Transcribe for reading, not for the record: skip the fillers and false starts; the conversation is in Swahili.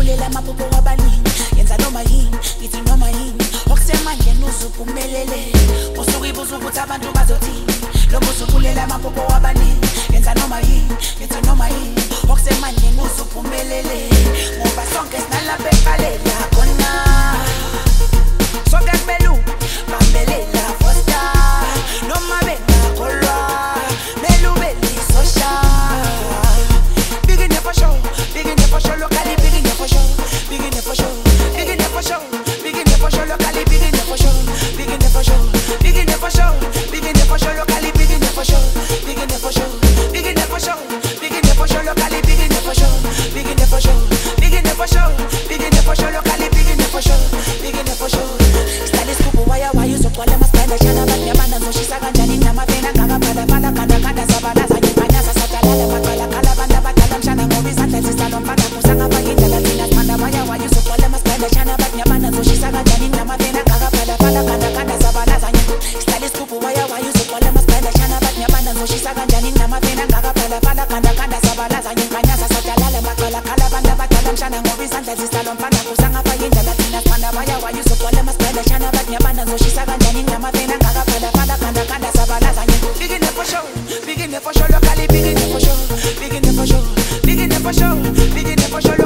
uzubulela mapopo wabalini yenza noma yini ngithi noma yini okusemandleni uzuphumelele usukibuza ukuthi abantu bazothini lo muzubulela mapopo wabalini yenza noma yini ngithi noma yini okusemandleni uzuphumelele ngoba sonke sinalapha eqalela khona sonke kumelu bambelela fosta noma bengakholwa melubeli sosha for show, locally, big in for show, big in for show, big in for show, big in for show, locally, big in for show, big in for show, big in for show, big in for show, locally, big in for show, big in for show, big in for show, big in for show, locally, big in for show, big in for show, big in for show, big in for show, locally, big in for show, big in for show. Style is cool, why you so call them a spend a chana, but your man so she's a ganjani, nama pena, gaga, pada, pada, kada, kada, sabada, zani, panya, satala, makala, kala, banda, batalam, shana, movies, and sister, don't pada, kusanga, pagita, latinas, panda, why you so call them a spend a chana, but your man so she's a ganjani, nama pena, gaga, pada, pada, kada, kada, sabada, zani. Style is cool, why you so call them a spend a chana, but your man so she's a ganjani, nama pena, gaga, pada, pada, kada, kada, sabada, zani, panya, satala, makala, kala, banda, batalam, shana, movies, and sister, don't pada, kusanga, pagita, latinas, panda, why you so call them a spend a chana, but your man so she's a ganjani, nama pena, gaga, pada, pada, kada, kada, sabada, zani. Big in for show, locally, big in for show, big in for show, big in for show, big in for show, big in for show.